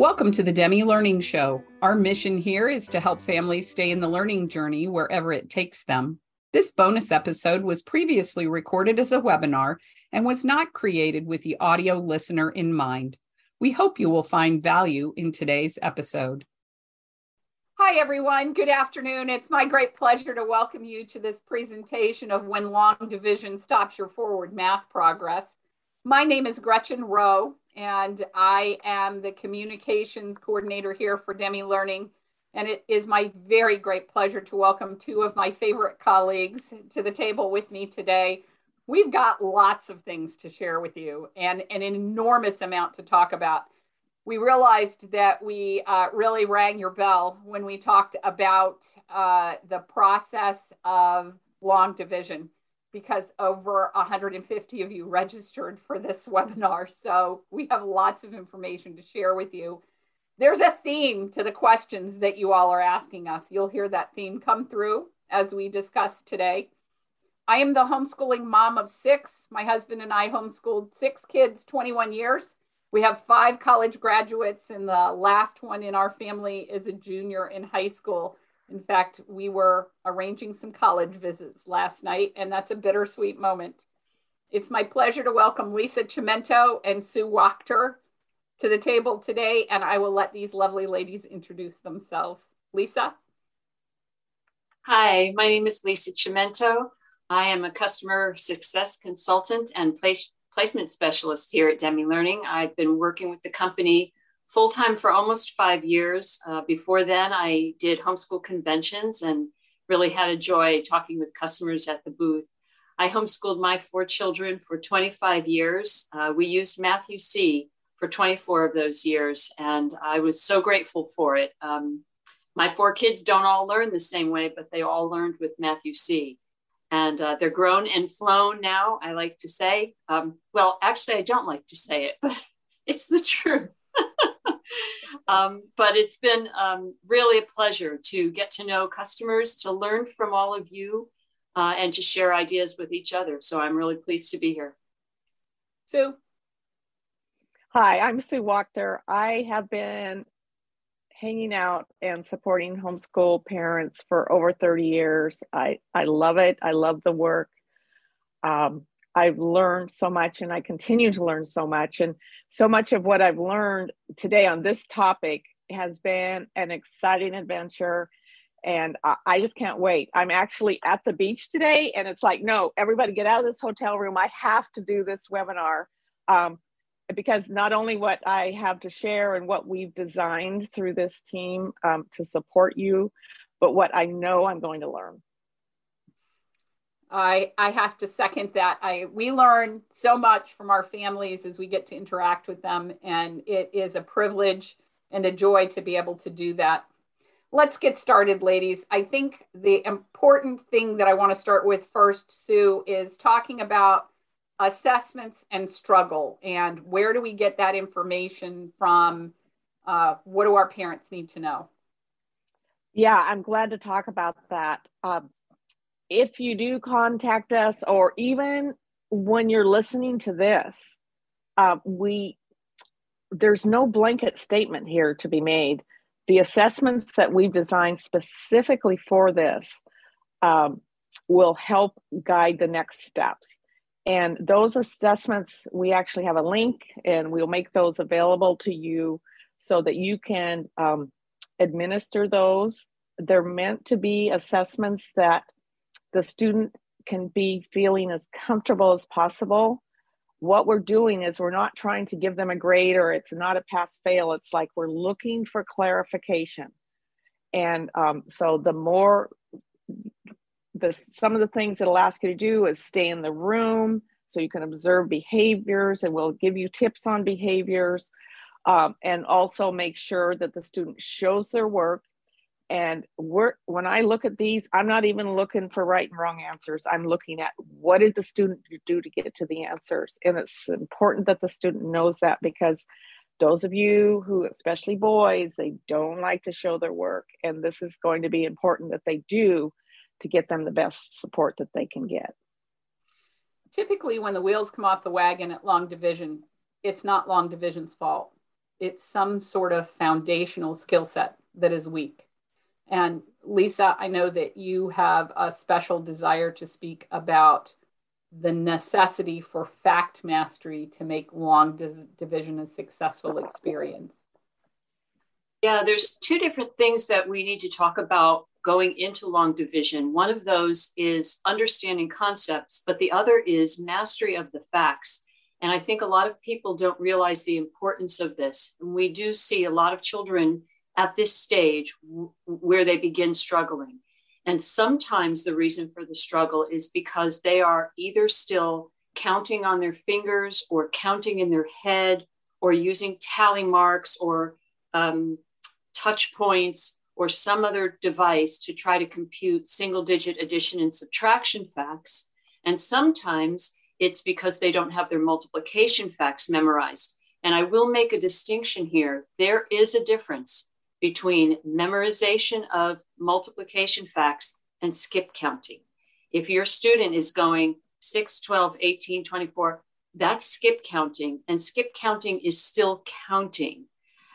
Welcome to the Demi Learning Show. Our mission here is to help families stay in the learning journey wherever it takes them. This bonus episode was previously recorded as a webinar and was not created with the audio listener in mind. We hope you will find value in today's episode. Hi, everyone. Good afternoon. It's my great pleasure to welcome you to this presentation of When Long Division Stops Your Forward Math Progress. My name is Gretchen Rowe, and I am the communications coordinator here for Demi Learning. And it is my very great pleasure to welcome two of my favorite colleagues to the table with me today. We've got lots of things to share with you and an enormous amount to talk about. We realized that we really rang your bell when we talked about the process of long division, because over 150 of you registered for this webinar. So we have lots of information to share with you. There's a theme to the questions that you all are asking us. You'll hear that theme come through as we discuss today. I am the homeschooling mom of six. My husband and I homeschooled 6 kids, 21 years. We have 5 college graduates, and the last one in our family is a junior in high school. In fact, we were arranging some college visits last night, and that's a bittersweet moment. It's my pleasure to welcome Lisa Chimento and Sue Wachter to the table today, and I will let these lovely ladies introduce themselves. Lisa? Hi, my name is Lisa Chimento. I am a customer success consultant and placement specialist here at Demi Learning. I've been working with the company full-time for almost 5 years. Before then, I did homeschool conventions and really had a joy talking with customers at the booth. I homeschooled my 4 children for 25 years. We used Math-U-See for 24 of those years, and I was so grateful for it. My 4 kids don't all learn the same way, but they all learned with Math-U-See. And they're grown and flown now, I like to say. Well, actually, I don't like to say it, but it's the truth. But it's been really a pleasure to get to know customers, to learn from all of you, and to share ideas with each other. So I'm really pleased to be here. Sue? Hi, I'm Sue Wachter. I have been hanging out and supporting homeschool parents for over 30 years. I love it. I love the work. I've learned so much, and I continue to learn so much. And so much of what I've learned today on this topic has been an exciting adventure. And I just can't wait. I'm actually at the beach today, and it's like, no, everybody get out of this hotel room. I have to do this webinar because not only what I have to share and what we've designed through this team to support you, but what I know I'm going to learn. I have to second that. We learn so much from our families as we get to interact with them, and it is a privilege and a joy to be able to do that. Let's get started, ladies. I think the important thing that I want to start with first, Sue, is talking about assessments and struggle, and where do we get that information from? What do our parents need to know? Yeah, I'm glad to talk about that. If you do contact us, or even when you're listening to this, there's no blanket statement here to be made. The assessments that we've designed specifically for this will help guide the next steps. And those assessments, we actually have a link, and we'll make those available to you so that you can administer those. They're meant to be assessments that the student can be feeling as comfortable as possible. What we're doing is we're not trying to give them a grade, or it's not a pass-fail. It's like we're looking for clarification. And so some of the things it'll ask you to do is stay in the room so you can observe behaviors, and we'll give you tips on behaviors, and also make sure that the student shows their work. And when I look at these, I'm not even looking for right and wrong answers. I'm looking at what did the student do to get to the answers. And it's important that the student knows that, because those of you who, especially boys, they don't like to show their work. And this is going to be important that they do to get them the best support that they can get. Typically, when the wheels come off the wagon at long division, it's not long division's fault. it's some sort of foundational skill set that is weak. And Lisa, I know that you have a special desire to speak about the necessity for fact mastery to make long division a successful experience. Yeah, there's two different things that we need to talk about going into long division. One of those is understanding concepts, but the other is mastery of the facts. And I think a lot of people don't realize the importance of this. And we do see a lot of children at this stage where they begin struggling. And sometimes the reason for the struggle is because they are either still counting on their fingers or counting in their head or using tally marks or touch points or some other device to try to compute single digit addition and subtraction facts. And sometimes it's because they don't have their multiplication facts memorized. And I will make a distinction here. There is a difference between memorization of multiplication facts and skip counting. If your student is going 6, 12, 18, 24, that's skip counting, and skip counting is still counting.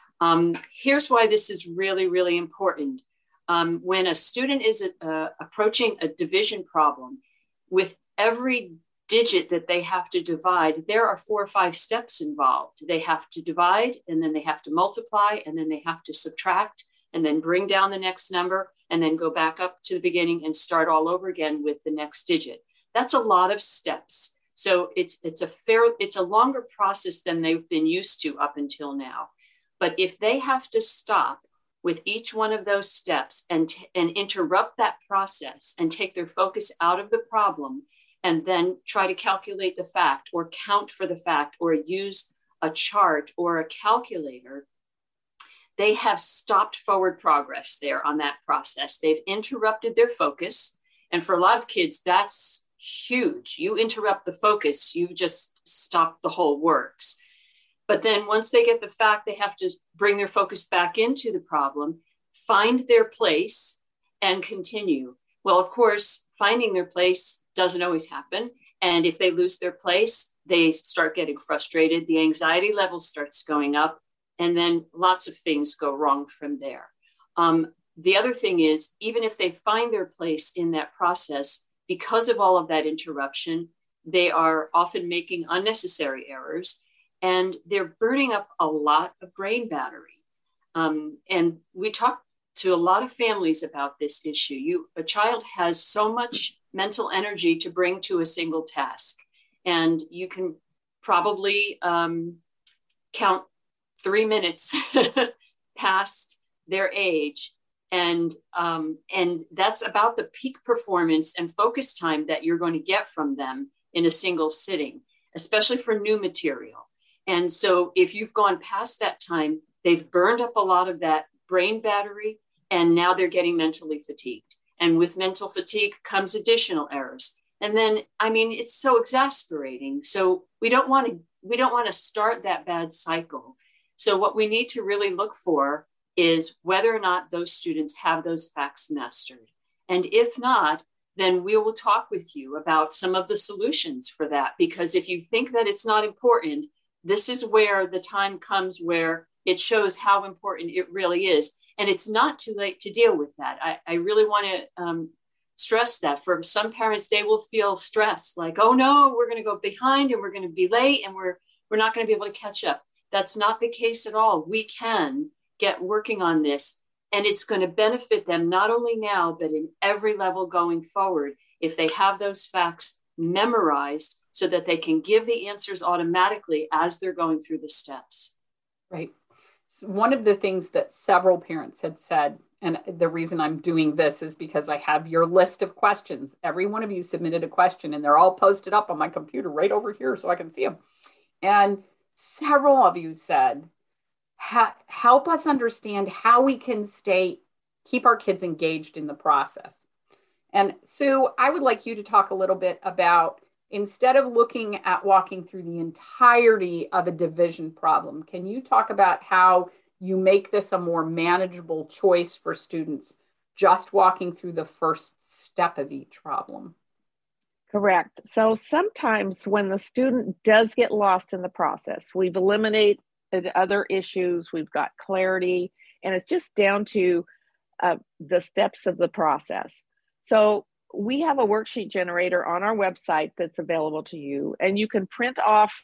Here's why this is really, really important. When a student is approaching a division problem, with every digit that they have to divide, there are 4 or 5 steps involved. They have to divide, and then they have to multiply, and then they have to subtract, and then bring down the next number, and then go back up to the beginning and start all over again with the next digit. That's a lot of steps. So it's a longer process than they've been used to up until now. But if they have to stop with each one of those steps and interrupt that process and take their focus out of the problem and then try to calculate the fact or count for the fact or use a chart or a calculator, they have stopped forward progress there on that process. They've interrupted their focus. And for a lot of kids, that's huge. You interrupt the focus, you just stop the whole works. But then once they get the fact, they have to bring their focus back into the problem, find their place, and continue. Well, of course, finding their place doesn't always happen. And if they lose their place, they start getting frustrated. The anxiety level starts going up, and then lots of things go wrong from there. The other thing is, even if they find their place in that process, because of all of that interruption, they are often making unnecessary errors, and they're burning up a lot of brain battery. And we talk to a lot of families about this issue. A child has so much mental energy to bring to a single task. And you can probably count 3 minutes past their age. And that's about the peak performance and focus time that you're going to get from them in a single sitting, especially for new material. And so if you've gone past that time, they've burned up a lot of that brain battery, and now they're getting mentally fatigued. And with mental fatigue comes additional errors. And then, I mean, it's so exasperating. So we don't want to start that bad cycle. So what we need to really look for is whether or not those students have those facts mastered. And if not, then we will talk with you about some of the solutions for that. Because if you think that it's not important, this is where the time comes where it shows how important it really is. And it's not too late to deal with that. I really want to stress that. For some parents, they will feel stressed, like, oh no, we're going to go behind and we're going to be late and we're not going to be able to catch up. That's not the case at all. We can get working on this, and it's going to benefit them not only now, but in every level going forward if they have those facts memorized so that they can give the answers automatically as they're going through the steps. Right. So one of the things that several parents had said, and the reason I'm doing this is because I have your list of questions. Every one of you submitted a question, and they're all posted up on my computer right over here so I can see them. And several of you said, help us understand how we can keep our kids engaged in the process. And Sue, I would like you to talk a little bit about, instead of looking at walking through the entirety of a division problem, can you talk about how you make this a more manageable choice for students, just walking through the first step of each problem? Correct. So sometimes when the student does get lost in the process, we've eliminated other issues. We've got clarity, and it's just down to the steps of the process. So we have a worksheet generator on our website that's available to you, and you can print off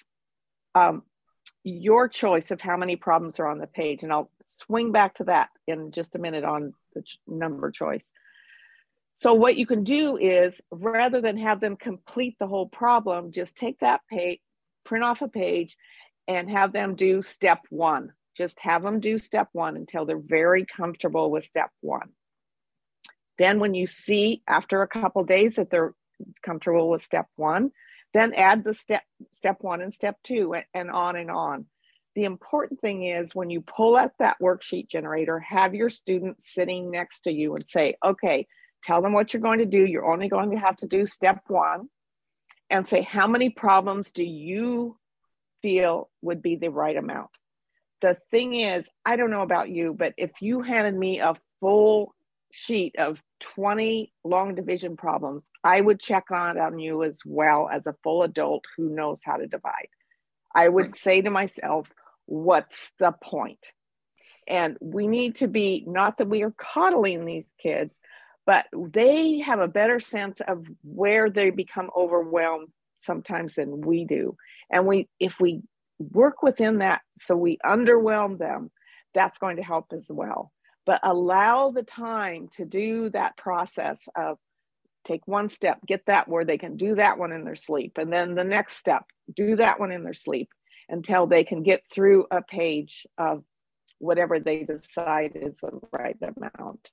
your choice of how many problems are on the page. And I'll swing back to that in just a minute on the number choice. So what you can do is, rather than have them complete the whole problem, just take that page, print off a page, and have them do step one. Just have them do step one until they're very comfortable with step one. Then when you see after a couple days that they're comfortable with step one, then add the step one and step two, and on and on. The important thing is, when you pull out that worksheet generator, have your students sitting next to you and say, okay, tell them what you're going to do. You're only going to have to do step one, and say, how many problems do you feel would be the right amount? The thing is, I don't know about you, but if you handed me a full sheet of 20 long division problems, I would check on you as well as a full adult who knows how to divide. I would say to myself, what's the point? And we need to be, not that we are coddling these kids, but they have a better sense of where they become overwhelmed sometimes than we do. And if we work within that, so we underwhelm them, that's going to help as well. But allow the time to do that process of take one step, get that where they can do that one in their sleep. And then the next step, do that one in their sleep until they can get through a page of whatever they decide is the right amount,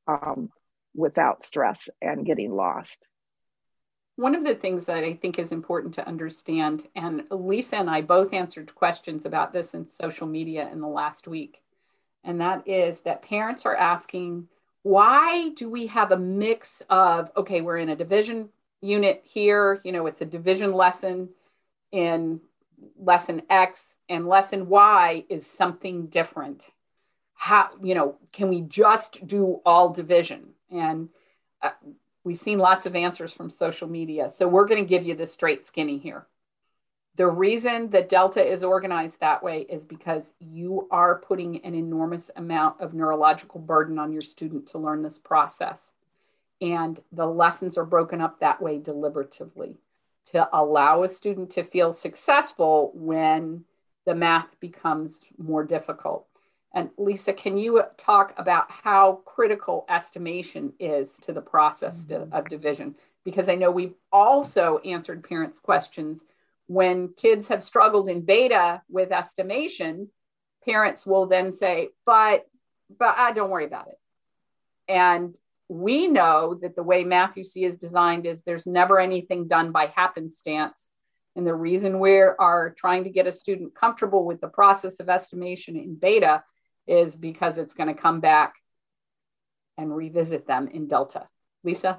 without stress and getting lost. One of the things that I think is important to understand, and Lisa and I both answered questions about this in social media in the last week, and that is that parents are asking, why do we have a mix of, okay, we're in a division unit here, it's a division lesson in lesson X, and lesson Y is something different. How, can we just do all division? And we've seen lots of answers from social media. So we're going to give you the straight skinny here. The reason that Delta is organized that way is because you are putting an enormous amount of neurological burden on your student to learn this process. And the lessons are broken up that way deliberatively to allow a student to feel successful when the math becomes more difficult. And Lisa, can you talk about how critical estimation is to the process of division? Because I know we've also answered parents' questions. When kids have struggled in beta with estimation, parents will then say, but don't worry about it. And we know that the way Math-U-See is designed is there's never anything done by happenstance. And the reason we are trying to get a student comfortable with the process of estimation in beta is because it's going to come back and revisit them in Delta. Lisa?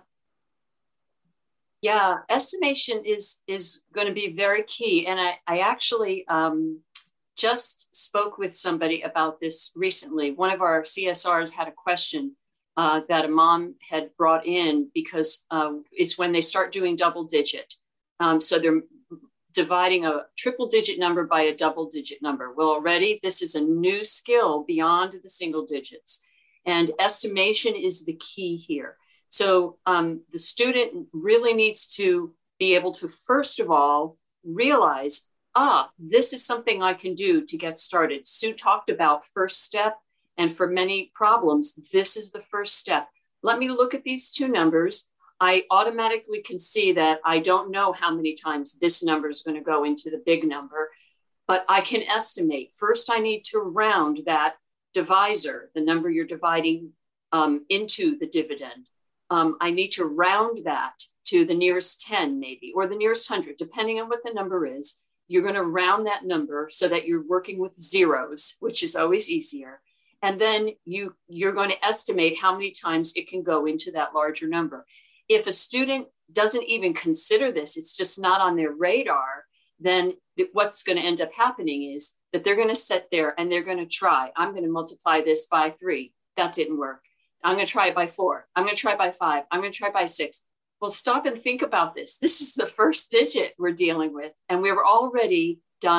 Yeah, estimation is going to be very key. And I actually just spoke with somebody about this recently. One of our CSRs had a question that a mom had brought in because it's when they start doing double digit. So they're dividing a triple digit number by a double digit number. Well, already this is a new skill beyond the single digits. And estimation is the key here. So the student really needs to be able to, first of all, realize, this is something I can do to get started. Sue talked about first step, and for many problems, this is the first step. Let me look at these two numbers. I automatically can see that I don't know how many times this number is going to go into the big number, but I can estimate. First, I need to round that divisor, the number you're dividing into the dividend. I need to round that to the nearest 10 maybe, or the nearest 100, depending on what the number is. You're going to round that number so that you're working with zeros, which is always easier. And then you're going to estimate how many times it can go into that larger number. If a student doesn't even consider this, it's just not on their radar, then what's going to end up happening is that they're going to sit there and they're going to try. I'm going to multiply this by 3. That didn't work. I'm going to try it by 4. I'm going to try by 5. I'm going to try by 6. Well, stop and think about this. This is the first digit we're dealing with, and we've already done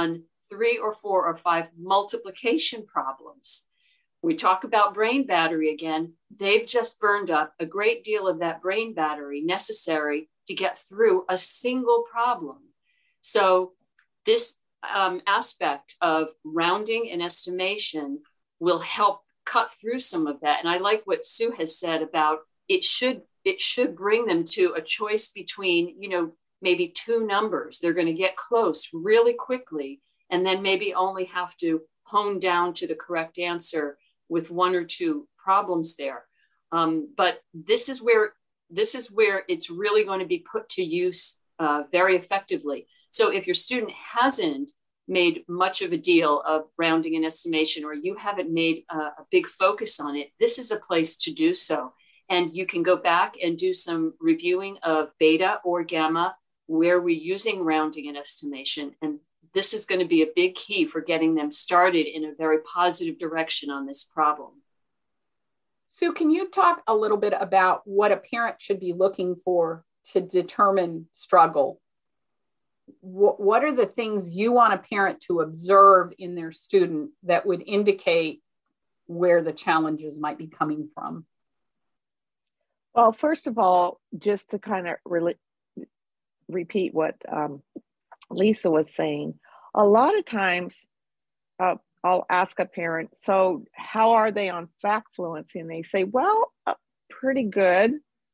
3 or 4 or 5 multiplication problems. We talk about brain battery again. They've just burned up a great deal of that brain battery necessary to get through a single problem. So this aspect of rounding and estimation will help cut through some of that. And I like what Sue has said about it should bring them to a choice between, maybe 2 numbers. They're going to get close really quickly, and then maybe only have to hone down to the correct answer with 1 or 2 problems there. But this is where it's really going to be put to use very effectively. So if your student hasn't made much of a deal of rounding and estimation, or you haven't made a big focus on it, this is a place to do so. And you can go back and do some reviewing of beta or gamma, where we're using rounding and estimation. And this is going to be a big key for getting them started in a very positive direction on this problem. Sue, can you talk a little bit about what a parent should be looking for to determine struggle? What are the things you want a parent to observe in their student that would indicate where the challenges might be coming from? Well, first of all, just to kind of repeat what Lisa was saying, a lot of times I'll ask a parent, so how are they on fact fluency? And they say, well, pretty good.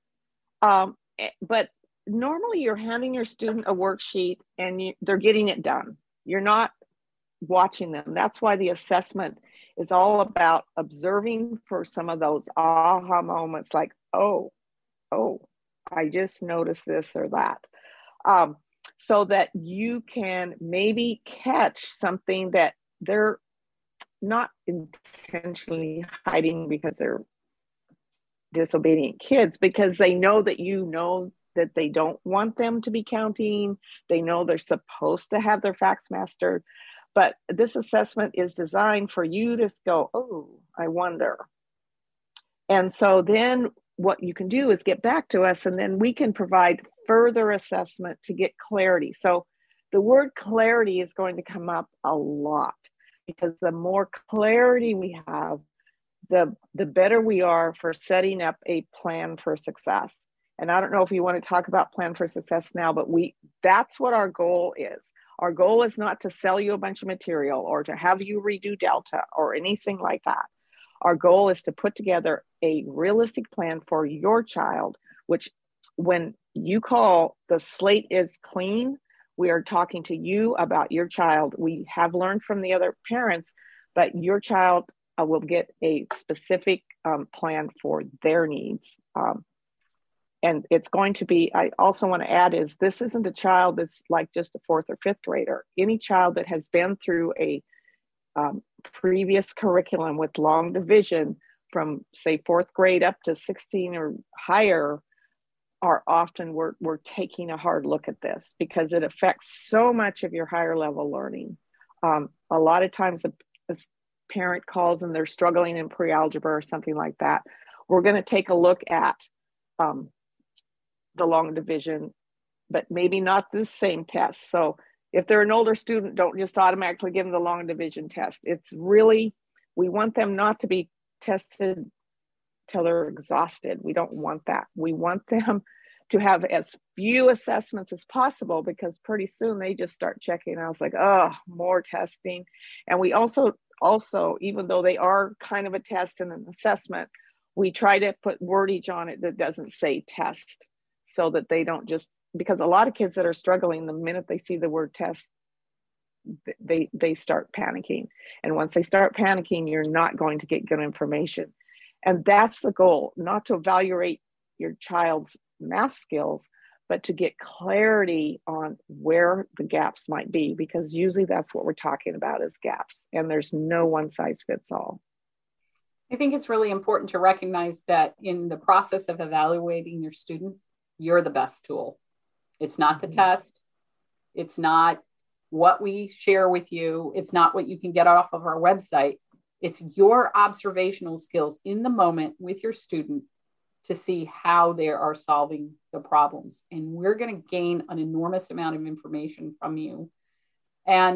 But normally you're handing your student a worksheet and they're getting it done. You're not watching them. That's why the assessment is all about observing for some of those aha moments, like, oh, I just noticed this or that. So that you can maybe catch something that they're not intentionally hiding because they're disobedient kids, because they know that they don't want them to be counting. They know they're supposed to have their facts mastered. But this assessment is designed for you to go, oh, I wonder. And so then what you can do is get back to us, and then we can provide further assessment to get clarity. So the word clarity is going to come up a lot, because the more clarity we have, the better we are for setting up a plan for success. And I don't know if you want to talk about plan for success now, but that's what our goal is. Our goal is not to sell you a bunch of material or to have you redo Delta or anything like that. Our goal is to put together a realistic plan for your child, which when you call the slate is clean, we are talking to you about your child. We have learned from the other parents, but your child will get a specific plan for their needs. And it's going to be, I also want to add, is this isn't a child that's like just a 4th or 5th grader. Any child that has been through a previous curriculum with long division from, say, 4th grade up to 16 or higher are often, we're taking a hard look at this, because it affects so much of your higher level learning. A lot of times a parent calls and they're struggling in pre-algebra or something like that. We're going to take a look at the long division, but maybe not the same test. So if they're an older student, don't just automatically give them the long division test. It's really, we want them not to be tested till they're exhausted. We don't want that. We want them to have as few assessments as possible, because pretty soon they just start checking. I was like, oh, more testing. And we also, even though they are kind of a test and an assessment, we try to put wordage on it that doesn't say test, so that they don't just, because a lot of kids that are struggling, the minute they see the word test, they start panicking. And once they start panicking, you're not going to get good information. And that's the goal, not to evaluate your child's math skills, but to get clarity on where the gaps might be, because usually that's what we're talking about is gaps. And there's no one size fits all. I think it's really important to recognize that in the process of evaluating your student, you're the best tool. It's not the test. It's not what we share with you. It's not what you can get off of our website. It's your observational skills in the moment with your student to see how they are solving the problems. And we're going to gain an enormous amount of information from you. And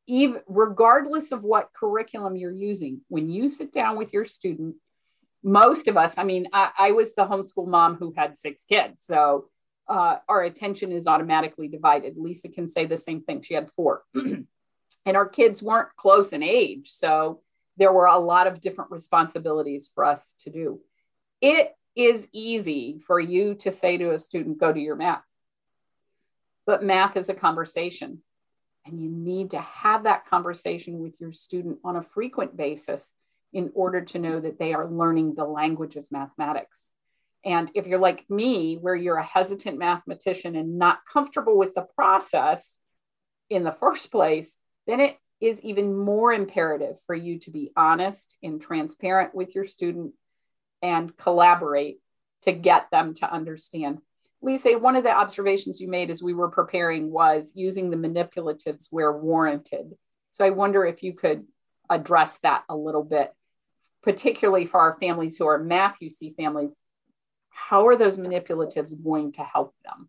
even regardless of what curriculum you're using, when you sit down with your student, most of us, I mean, I was the homeschool mom who had 6 kids. So our attention is automatically divided. Lisa can say the same thing. She had 4. And our kids weren't close in age. So there were a lot of different responsibilities for us to do. It is easy for you to say to a student, go to your math. But math is a conversation. And you need to have that conversation with your student on a frequent basis in order to know that they are learning the language of mathematics. And if you're like me, where you're a hesitant mathematician and not comfortable with the process in the first place, then it is even more imperative for you to be honest and transparent with your student and collaborate to get them to understand. Lisa, one of the observations you made as we were preparing was using the manipulatives where warranted. So I wonder if you could address that a little bit, particularly for our families who are Math UC families. How are those manipulatives going to help them?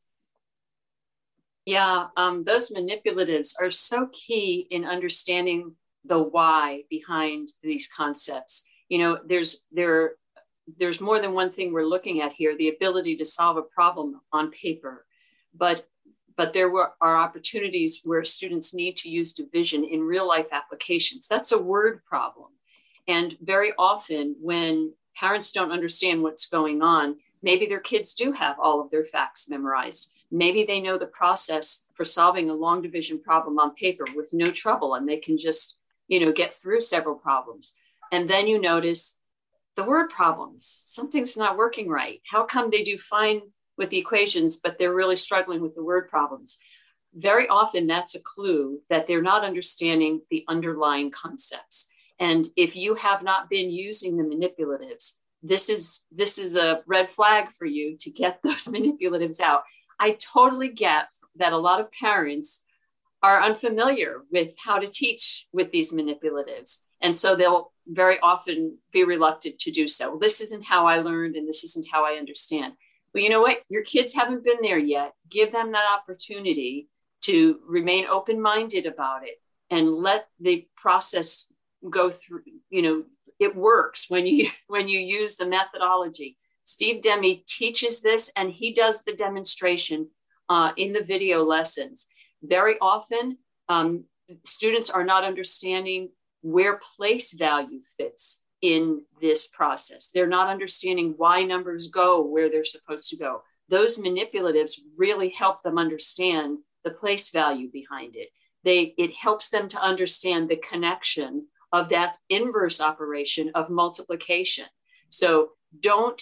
Yeah, those manipulatives are so key in understanding the why behind these concepts. You know, there's more than one thing we're looking at here, the ability to solve a problem on paper, but there are opportunities where students need to use division in real life applications. That's a word problem. And very often when parents don't understand what's going on, maybe their kids do have all of their facts memorized. Maybe they know the process for solving a long division problem on paper with no trouble, and they can just, get through several problems. And then you notice the word problems, something's not working right. How come they do fine with the equations, but they're really struggling with the word problems? Very often that's a clue that they're not understanding the underlying concepts. And if you have not been using the manipulatives, this is a red flag for you to get those manipulatives out. I totally get that a lot of parents are unfamiliar with how to teach with these manipulatives. And so they'll very often be reluctant to do so. Well, this isn't how I learned, and this isn't how I understand. Well, you know what? Your kids haven't been there yet. Give them that opportunity to remain open-minded about it and let the process go through. It works when you use the methodology. Steve Demme teaches this, and he does the demonstration in the video lessons. Very often, students are not understanding where place value fits in this process. They're not understanding why numbers go where they're supposed to go. Those manipulatives really help them understand the place value behind it. It helps them to understand the connection of that inverse operation of multiplication. So don't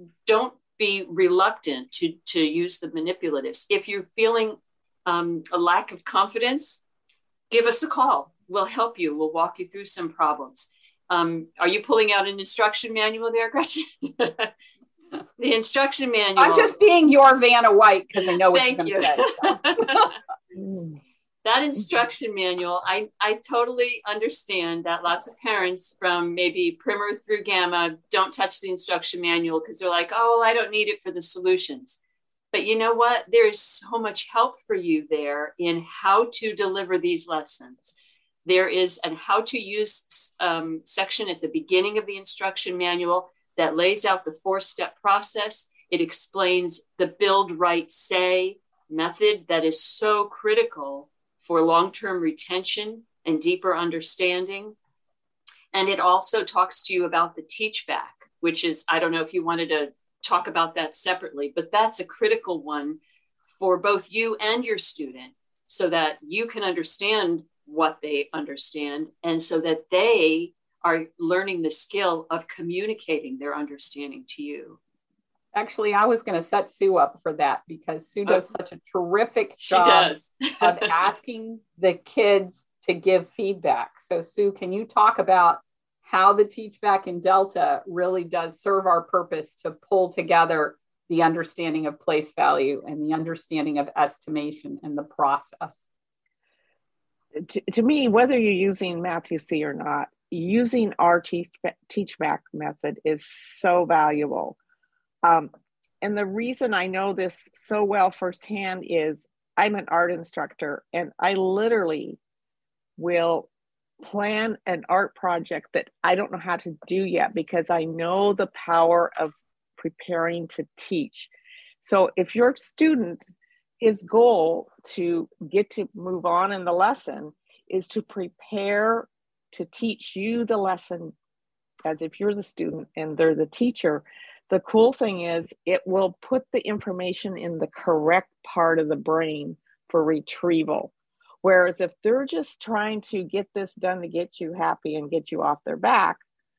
be reluctant to use the manipulatives. If you're feeling a lack of confidence, give us a call. We'll help you. We'll walk you through some problems. Are you pulling out an instruction manual there, Gretchen? The instruction manual. I'm just being your Vanna White because I know what you're going to say. So. That instruction manual, I totally understand that lots of parents from maybe primer through gamma don't touch the instruction manual because they're like, oh, I don't need it for the solutions. But you know what? There is so much help for you there in how to deliver these lessons. There is an how to use section at the beginning of the instruction manual that lays out the 4-step process. It explains the build, write, say method that is so critical for long-term retention and deeper understanding. And it also talks to you about the teach back, which is, I don't know if you wanted to talk about that separately, but that's a critical one for both you and your student so that you can understand what they understand and so that they are learning the skill of communicating their understanding to you. Actually, I was going to set Sue up for that because Sue does such a terrific job of asking the kids to give feedback. So Sue, can you talk about how the Teach Back in Delta really does serve our purpose to pull together the understanding of place value and the understanding of estimation and the process? To me, whether you're using Math UC or not, using our Teach Back method is so valuable. And the reason I know this so well firsthand is I'm an art instructor, and I literally will plan an art project that I don't know how to do yet because I know the power of preparing to teach. So if your student, his goal to get to move on in the lesson is to prepare to teach you the lesson as if you're the student and they're the teacher, the cool thing is it will put the information in the correct part of the brain for retrieval. Whereas if they're just trying to get this done to get you happy and get you off their back,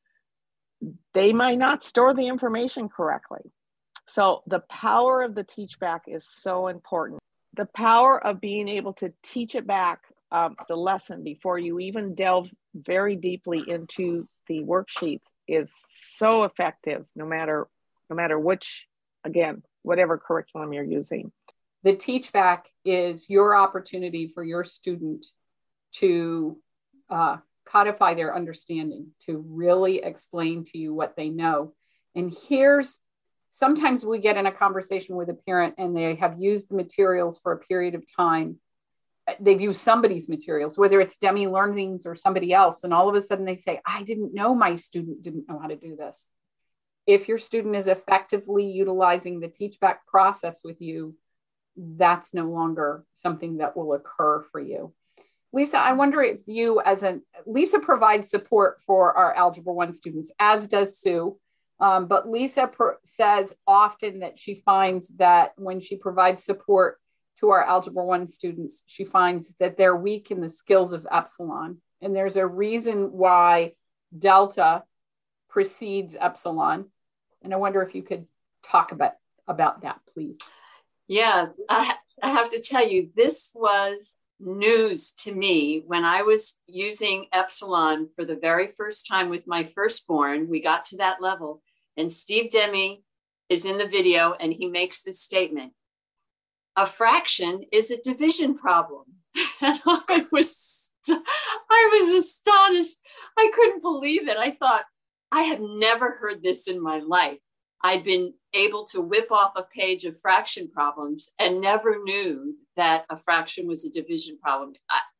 they might not store the information correctly. So the power of the teach back is so important. The power of being able to teach it back, the lesson, before you even delve very deeply into the worksheets is so effective, no matter which, again, whatever curriculum you're using. The teach back is your opportunity for your student to codify their understanding, to really explain to you what they know. And sometimes we get in a conversation with a parent and they have used the materials for a period of time. They've used somebody's materials, whether it's Demi Learning's or somebody else. And all of a sudden they say, I didn't know my student didn't know how to do this. If your student is effectively utilizing the teach back process with you, that's no longer something that will occur for you. Lisa, I wonder if you Lisa provides support for our Algebra 1 students, as does Sue. But Lisa says often that she finds that when she provides support to our Algebra 1 students, she finds that they're weak in the skills of Epsilon. And there's a reason why Delta precedes Epsilon. And I wonder if you could talk about that, please. Yeah, I have to tell you, this was news to me when I was using Epsilon for the very first time with my firstborn. We got to that level, and Steve Demi is in the video, and he makes this statement: a fraction is a division problem. And I was astonished. I couldn't believe it. I thought, I have never heard this in my life. I'd been able to whip off a page of fraction problems and never knew that a fraction was a division problem.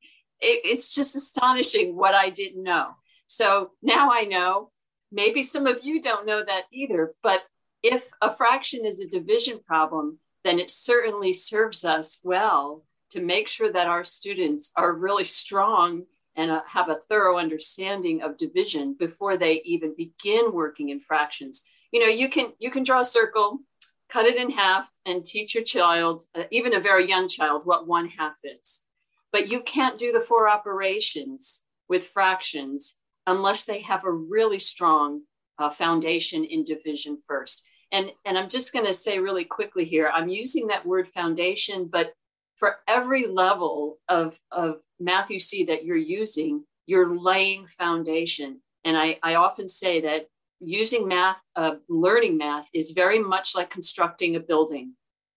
It's just astonishing what I didn't know. So now I know. Maybe some of you don't know that either, but if a fraction is a division problem, then it certainly serves us well to make sure that our students are really strong and have a thorough understanding of division before they even begin working in fractions. You know, you can draw a circle, cut it in half, and teach your child, even a very young child, what 1/2 is. But you can't do the 4 operations with fractions unless they have a really strong foundation in division first. And I'm just going to say really quickly here, I'm using that word foundation, but for every level of math you see that you're using, you're laying foundation. And I often say that using math, learning math is very much like constructing a building.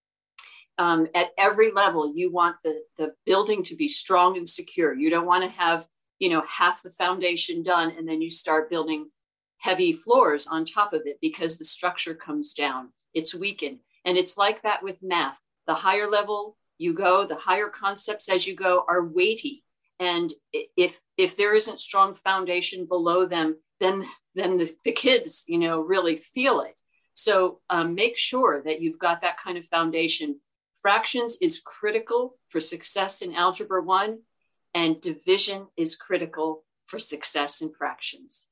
At every level, you want the building to be strong and secure. You don't want to have, half the foundation done and then you start building heavy floors on top of it because the structure comes down. It's weakened. And it's like that with math. The higher level you go, the higher concepts as you go are weighty. And if there isn't strong foundation below them, then the kids, really feel it. So make sure that you've got that kind of foundation. Fractions is critical for success in Algebra 1, and division is critical for success in fractions.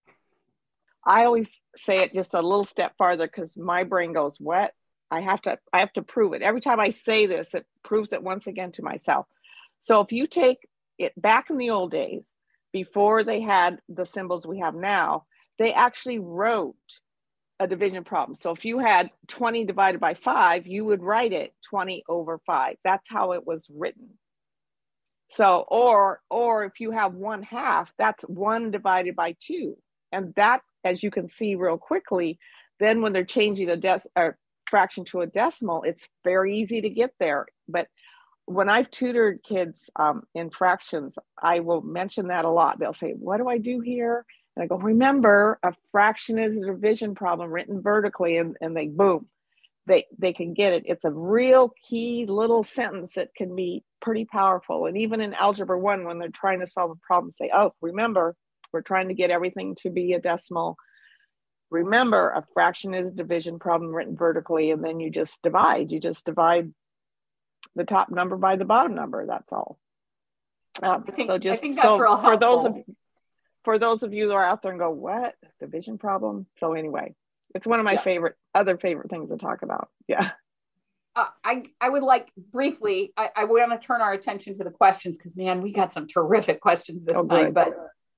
I always say it just a little step farther because my brain goes, what? I have to prove it. Every time I say this, it proves it once again to myself. So if you take it back in the old days, before they had the symbols we have now, they actually wrote a division problem. So if you had 20 divided by 5, you would write it 20 over 5. That's how it was written. So, or if you have 1/2, that's 1 divided by 2. And that, as you can see real quickly, then when they're changing a fraction to a decimal, it's very easy to get there. But when I've tutored kids in fractions, I will mention that a lot. They'll say, what do I do here? And I go, remember, a fraction is a division problem written vertically, and they boom. they can get it. It's a real key little sentence that can be pretty powerful. And even in Algebra 1, when they're trying to solve a problem, say, oh, remember, we're trying to get everything to be a decimal. Remember, a fraction is a division problem written vertically, and then you just divide. You just divide the top number by the bottom number. That's all. I think that's real helpful. For those of you who are out there and go, what? Division problem? So anyway, it's one of my other favorite things to talk about. Yeah. I would like briefly, I want to turn our attention to the questions because, man, we got some terrific questions this time. But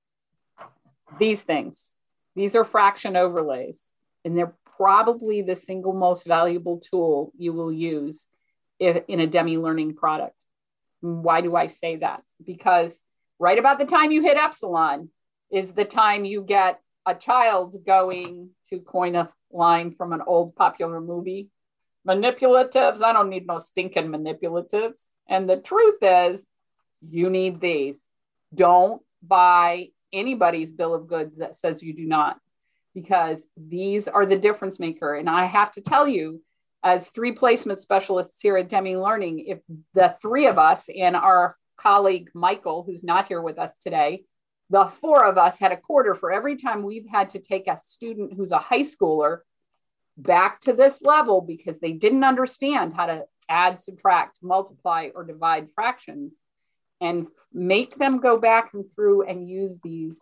these are fraction overlays, and they're probably the single most valuable tool you will use in a Demi Learning product. Why do I say that? Because right about the time you hit epsilon is the time you get a child going, to coin a line from an old popular movie, manipulatives. I don't need no stinking manipulatives. And the truth is, you need these. Don't buy anybody's bill of goods that says you do not, because these are the difference maker. And I have to tell you, as 3 placement specialists here at Demi Learning, if the 3 of us and our colleague Michael, who's not here with us today, the 4 of us had a quarter for every time we've had to take a student who's a high schooler back to this level because they didn't understand how to add, subtract, multiply, or divide fractions, and make them go back and through and use these,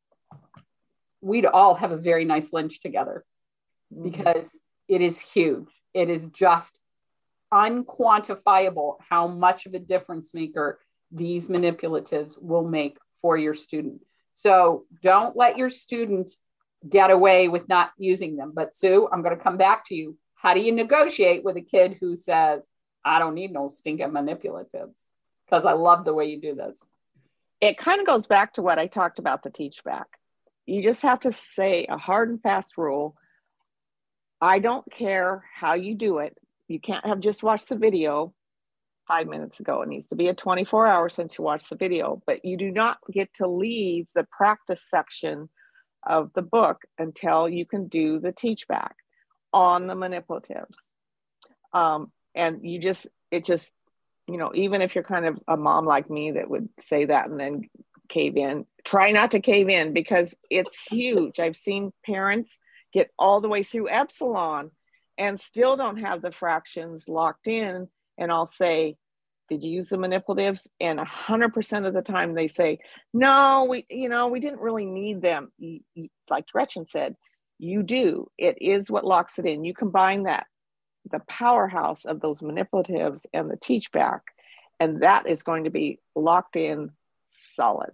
we'd all have a very nice lunch together, because it is huge. It is just unquantifiable how much of a difference maker these manipulatives will make for your student. So don't let your students get away with not using them. But Sue, I'm going to come back to you. How do you negotiate with a kid who says, I don't need no stinking manipulatives? Because I love the way you do this. It kind of goes back to what I talked about, the teach back. You just have to say a hard and fast rule. I don't care how you do it. You can't have just watched the video 5 minutes ago. It needs to be a 24-hour since you watched the video, but you do not get to leave the practice section of the book until you can do the teach back on the manipulatives. And even if you're kind of a mom like me that would say that and then cave in, try not to cave in, because it's huge. I've seen parents get all the way through epsilon and still don't have the fractions locked in. And I'll say, did you use the manipulatives? And 100% of the time they say, no, we didn't really need them. Like Gretchen said, you do. It is what locks it in. You combine that, the powerhouse of those manipulatives and the teach back, and that is going to be locked in solid.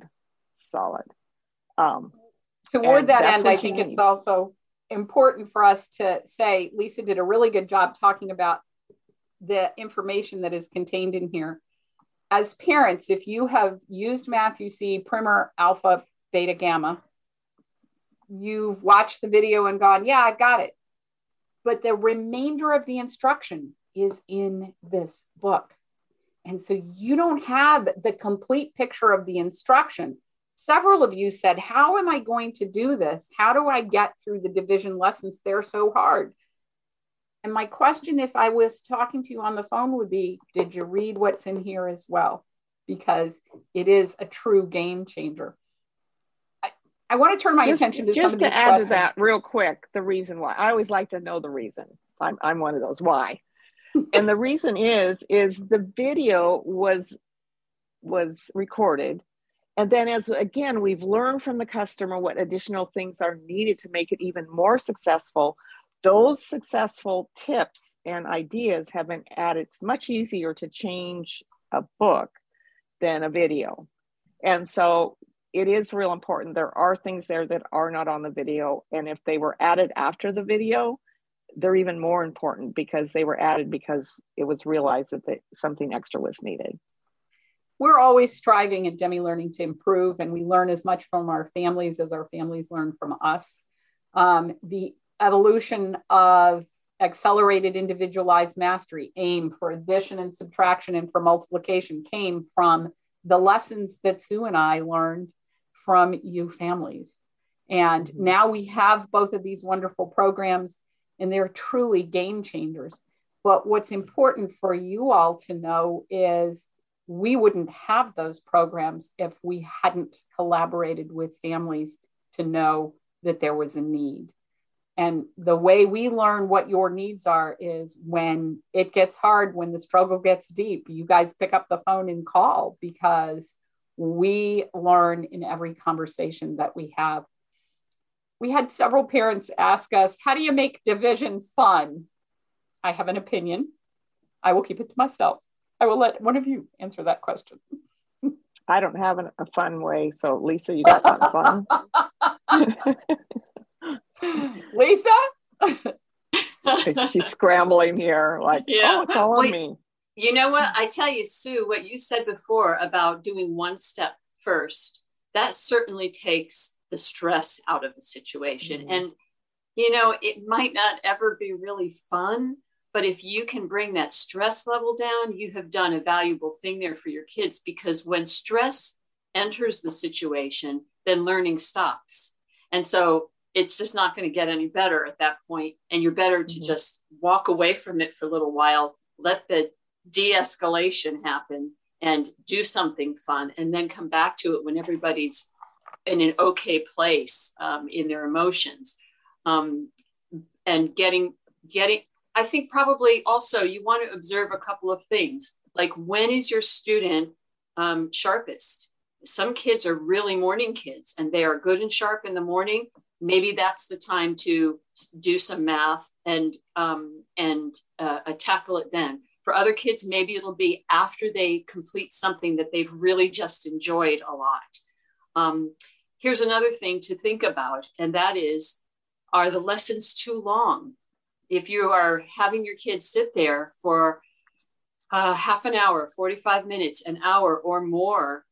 Toward that end, I think it's also important for us to say, Lisa did a really good job talking about the information that is contained in here. As parents, if you have used Math-U-See, Primer, Alpha, Beta, Gamma, you've watched the video and gone, yeah, I got it. But the remainder of the instruction is in this book. And so you don't have the complete picture of the instruction. Several of you said, how am I going to do this? How do I get through the division lessons? They're so hard. And my question, if I was talking to you on the phone, would be, did you read what's in here as well? Because it is a true game changer. I want to turn my attention to some of these questions. Just to add to that real quick, the reason why. I always like to know the reason. I'm one of those why. And the reason is the video was recorded. And then again, we've learned from the customer what additional things are needed to make it even more successful. Those successful tips and ideas have been added. It's much easier to change a book than a video. And so it is real important. There are things there that are not on the video. And if they were added after the video, they're even more important because they were added because it was realized that something extra was needed. We're always striving at Demi Learning to improve, and we learn as much from our families as our families learn from us. The evolution of accelerated individualized mastery, AIM, for addition and subtraction and for multiplication, came from the lessons that Sue and I learned from you families. And now we have both of these wonderful programs, and they're truly game changers. But what's important for you all to know is we wouldn't have those programs if we hadn't collaborated with families to know that there was a need. And the way we learn what your needs are is when it gets hard, when the struggle gets deep, you guys pick up the phone and call, because we learn in every conversation that we have. We had several parents ask us, how do you make division fun? I have an opinion. I will keep it to myself. I will let one of you answer that question. I don't have a fun way. So Lisa, you got something fun? Lisa? She's scrambling here like, yeah. Oh, it's all on me. You know what? I tell you, Sue, what you said before about doing one step first, that certainly takes the stress out of the situation. Mm-hmm. And, it might not ever be really fun, but if you can bring that stress level down, you have done a valuable thing there for your kids, because when stress enters the situation, then learning stops. And so it's just not going to get any better at that point. And you're better to just walk away from it for a little while, let the de-escalation happen and do something fun, and then come back to it when everybody's in an okay place in their emotions. And getting, I think probably also you want to observe a couple of things, like when is your student sharpest? Some kids are really morning kids and they are good and sharp in the morning. Maybe that's the time to do some math and tackle it then. For other kids, maybe it'll be after they complete something that they've really just enjoyed a lot. Here's another thing to think about, and that is, are the lessons too long? If you are having your kids sit there for half an hour, 45 minutes, an hour or more,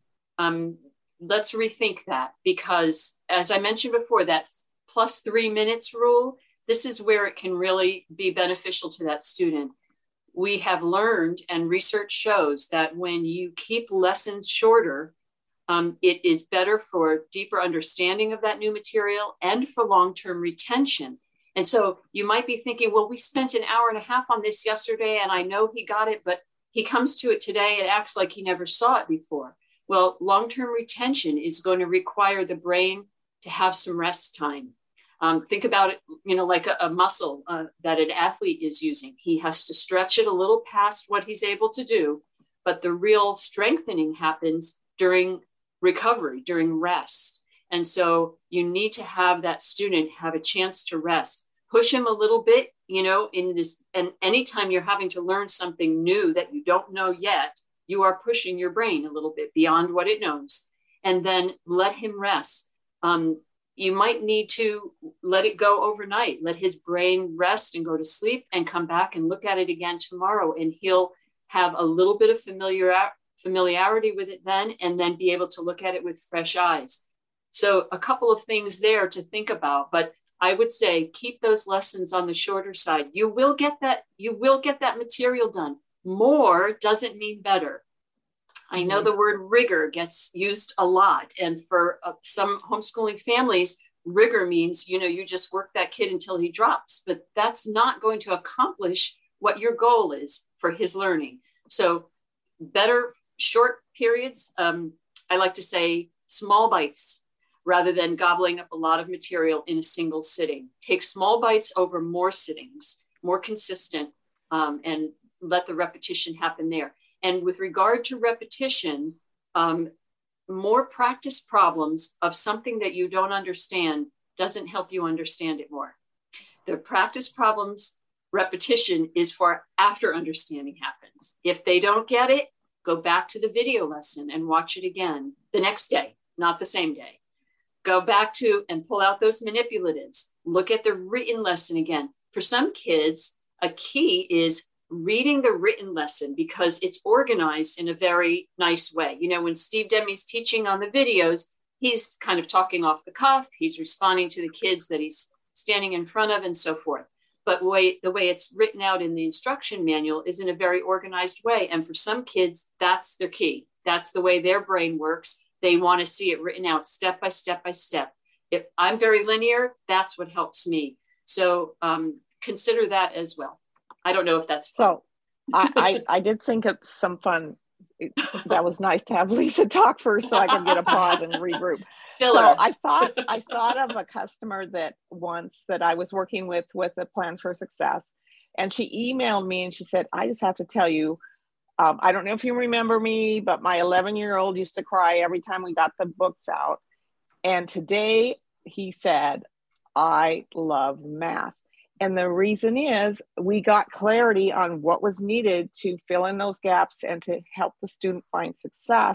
let's rethink that, because as I mentioned before, that plus 3 minutes rule, this is where it can really be beneficial to that student. We have learned, and research shows, that when you keep lessons shorter, it is better for deeper understanding of that new material and for long-term retention. And so you might be thinking, well, we spent an hour and a half on this yesterday and I know he got it, but he comes to it today and acts like he never saw it before. Well, long-term retention is going to require the brain to have some rest time. Think about it, like a muscle that an athlete is using. He has to stretch it a little past what he's able to do, but the real strengthening happens during recovery, during rest. And so you need to have that student have a chance to rest. Push him a little bit, in this. And anytime you're having to learn something new that you don't know yet, you are pushing your brain a little bit beyond what it knows. And then let him rest. You might need to let it go overnight. Let his brain rest and go to sleep and come back and look at it again tomorrow. And he'll have a little bit of familiarity with it then, and then be able to look at it with fresh eyes. So a couple of things there to think about, but I would say keep those lessons on the shorter side. You will get that material done. More doesn't mean better. I know the word rigor gets used a lot. And for some homeschooling families, rigor means, you just work that kid until he drops, but that's not going to accomplish what your goal is for his learning. So better short periods. I like to say small bites rather than gobbling up a lot of material in a single sitting. Take small bites over more sittings, more consistent, and let the repetition happen there. And with regard to repetition, more practice problems of something that you don't understand doesn't help you understand it more. The practice problems repetition is for after understanding happens. If they don't get it, go back to the video lesson and watch it again the next day, not the same day. Go back to and pull out those manipulatives. Look at the written lesson again. For some kids, a key is reading the written lesson because it's organized in a very nice way. When Steve Demi's teaching on the videos, he's kind of talking off the cuff. He's responding to the kids that he's standing in front of and so forth. But the way it's written out in the instruction manual is in a very organized way. And for some kids, that's their key. That's the way their brain works. They want to see it written out step by step by step. If I'm very linear, that's what helps me. So consider that as well. I don't know if that's fun. So I did think of some fun. That was nice to have Lisa talk first so I could get a pause and regroup. Filler. So I thought of a customer that once that I was working with a plan for success, and she emailed me and she said, I just have to tell you, I don't know if you remember me, but my 11-year-old used to cry every time we got the books out. And today he said, I love math. And the reason is we got clarity on what was needed to fill in those gaps and to help the student find success.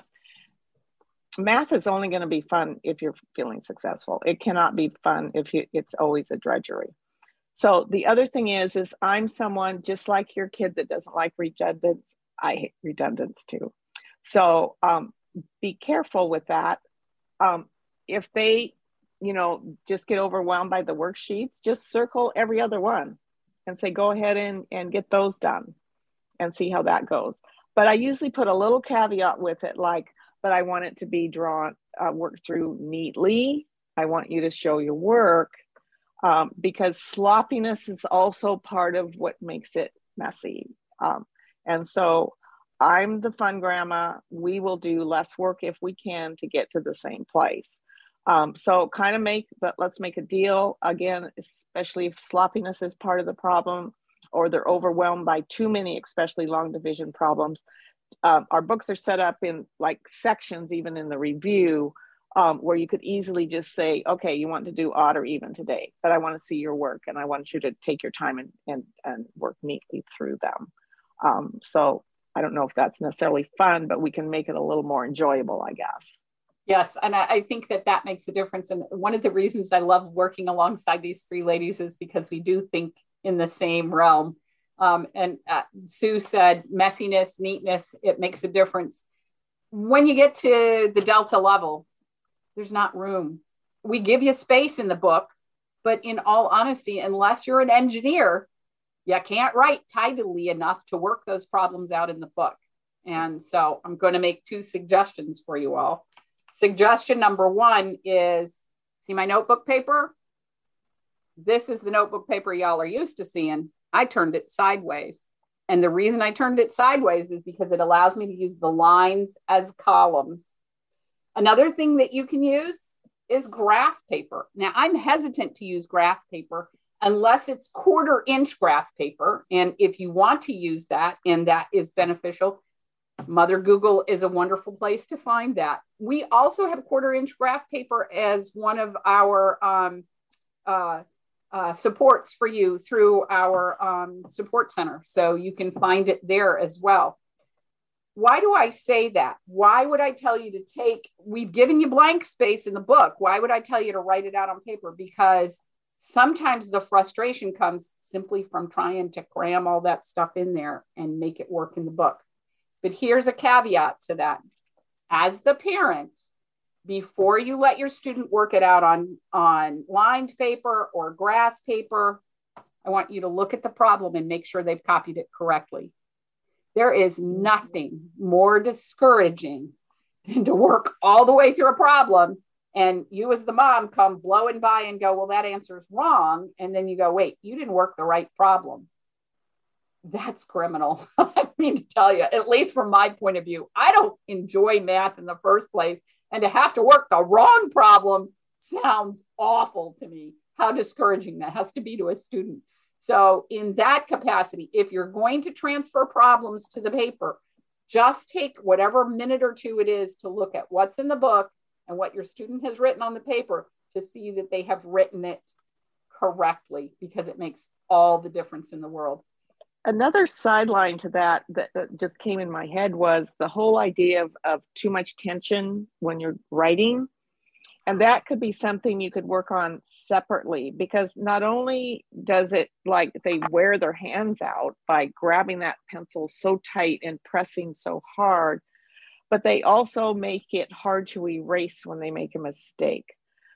Math is only going to be fun if you're feeling successful. It cannot be fun if it's always a drudgery. So the other thing is I'm someone just like your kid that doesn't like redundance. I hate redundance too. So be careful with that. If they, just get overwhelmed by the worksheets, just circle every other one and say, go ahead and get those done and see how that goes. But I usually put a little caveat with it, like, but I want it to be worked through neatly. I want you to show your work because sloppiness is also part of what makes it messy. And so I'm the fun grandma. We will do less work if we can to get to the same place. So let's make a deal again, especially if sloppiness is part of the problem or they're overwhelmed by too many, especially long division problems. Our books are set up in like sections, even in the review, where you could easily just say, okay, you want to do odd or even today, but I want to see your work and I want you to take your time and work neatly through them. So I don't know if that's necessarily fun, but we can make it a little more enjoyable, I guess. Yes, and I think that makes a difference. And one of the reasons I love working alongside these three ladies is because we do think in the same realm. And Sue said, messiness, neatness, it makes a difference. When you get to the Delta level, there's not room. We give you space in the book, but in all honesty, unless you're an engineer, you can't write tidily enough to work those problems out in the book. And so I'm going to make 2 suggestions for you all. Suggestion number 1 is, see my notebook paper? This is the notebook paper y'all are used to seeing. I turned it sideways. And the reason I turned it sideways is because it allows me to use the lines as columns. Another thing that you can use is graph paper. Now, I'm hesitant to use graph paper unless it's 1/4-inch graph paper. And if you want to use that, and that is beneficial, Mother Google is a wonderful place to find that. We also have 1/4-inch graph paper as one of our supports for you through our support center. So you can find it there as well. Why do I say that? Why would I tell you to we've given you blank space in the book. Why would I tell you to write it out on paper? Because sometimes the frustration comes simply from trying to cram all that stuff in there and make it work in the book. But here's a caveat to that. As the parent, before you let your student work it out on lined paper or graph paper, I want you to look at the problem and make sure they've copied it correctly. There is nothing more discouraging than to work all the way through a problem and you as the mom come blowing by and go, well, that answer is wrong. And then you go, wait, you didn't work the right problem. That's criminal. I mean to tell you, at least from my point of view, I don't enjoy math in the first place. And to have to work the wrong problem sounds awful to me. How discouraging that has to be to a student. So in that capacity, if you're going to transfer problems to the paper, just take whatever minute or 2 it is to look at what's in the book and what your student has written on the paper to see that they have written it correctly, because it makes all the difference in the world. Another sideline to that just came in my head was the whole idea of too much tension when you're writing. And that could be something you could work on separately, because not only does it like they wear their hands out by grabbing that pencil so tight and pressing so hard, but they also make it hard to erase when they make a mistake.